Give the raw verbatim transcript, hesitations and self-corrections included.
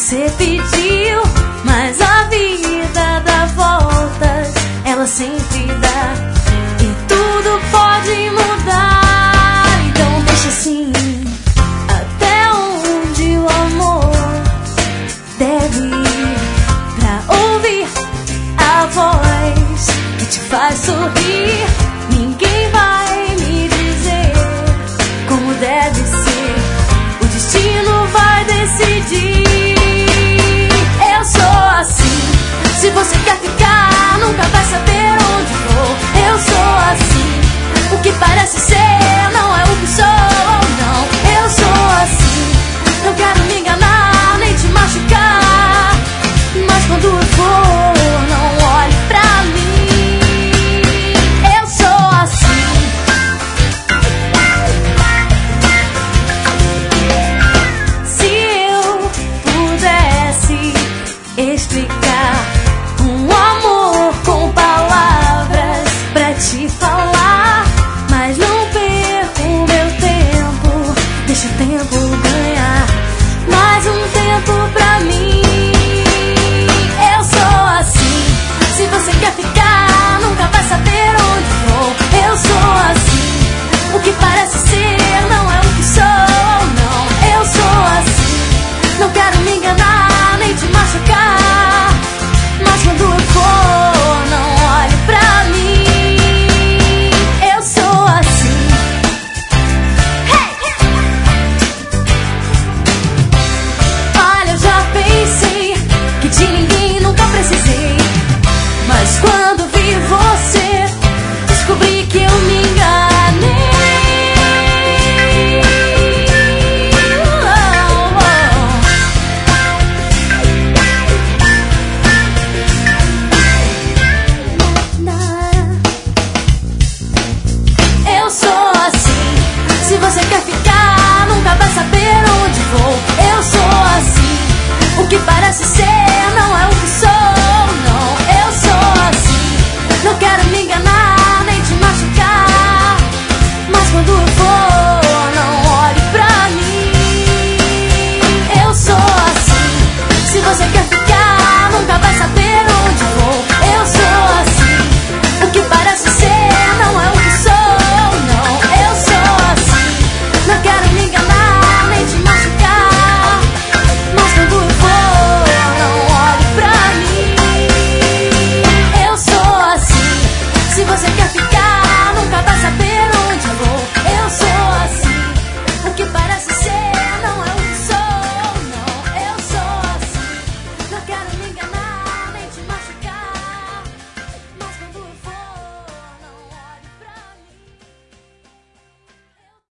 Você pediu, mas a vida dá voltas, ela sempre dá, e tudo pode mudar. Então deixa assim, até onde o amor deve ir, pra ouvir a voz que te faz sorrir. Ninguém vai me dizer como deve ser, o destino vai decidir. Eu sou assim, se você quer ficar, nunca vai saber onde vou. Eu sou assim, o que parece ser não é o que sou, não. Eu sou assim, não quero me enganar, nem te machucar, mas quando eu for, não olhe pra mim. Eu sou assim. Se eu pudesse explicar um amor com palavras pra te falar, mas não perco meu tempo, deixa o tempo ganhar mais um tempo pra